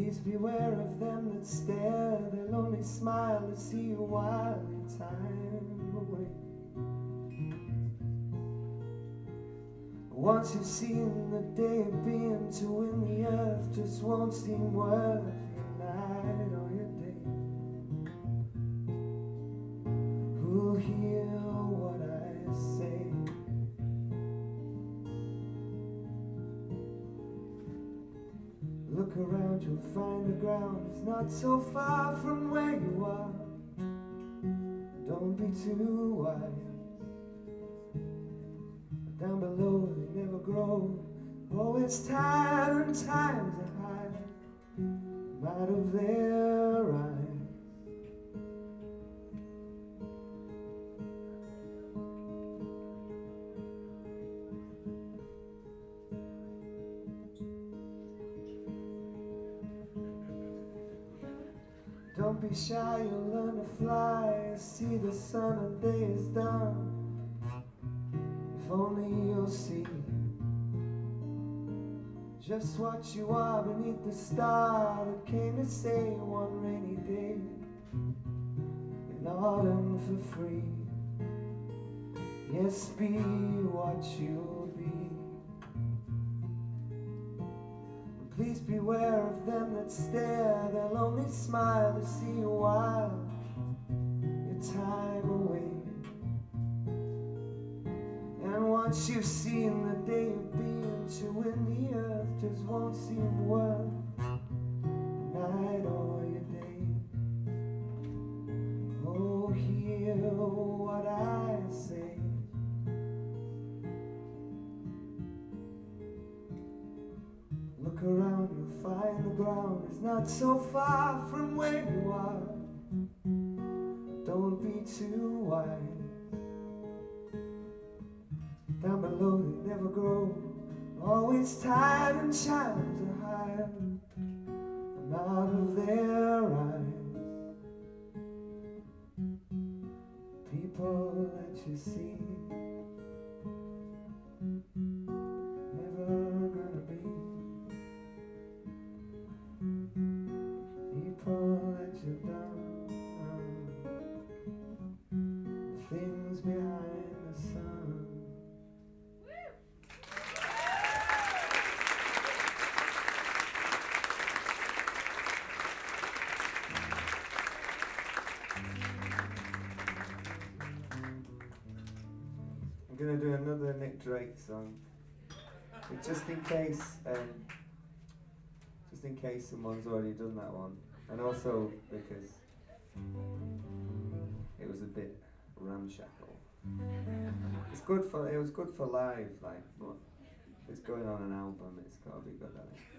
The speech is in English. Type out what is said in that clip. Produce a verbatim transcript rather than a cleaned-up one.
Please beware of them that stare, they'll only smile to see you while your time away. Once you've seen the day of being, to win the earth just won't seem worth your night or your day. Who'll hear what I say? Look around, you'll find the ground is not so far from where you are. Don't be too wise. Down below they never grow. Oh, it's tired and times are high, out of their eyes. Don't be shy, you'll learn to fly. See the sun and day is done. If only you'll see just what you are beneath the star that came to say one rainy day in autumn for free. Yes, be what you'll be. Please beware of them that stare, they'll only smile to see you while your time away. And once you've seen the day of being, to win the earth just won't seem worth your night or your day. Oh, hear what I say. Look around, you'll find the ground is not so far from where you are. Don't be too wise. Down below they never grow. Always tired and chimes are high, and out of their eyes. People that you see, never gonna be. People that you've done, the things behind the sun. I'm going to do another Nick Drake song, but just in case, um, just in case someone's already done that one, and also because it was a bit ramshackle. It's good for, it was good for live, like, but if it's going on an album, it's got to be good, I think.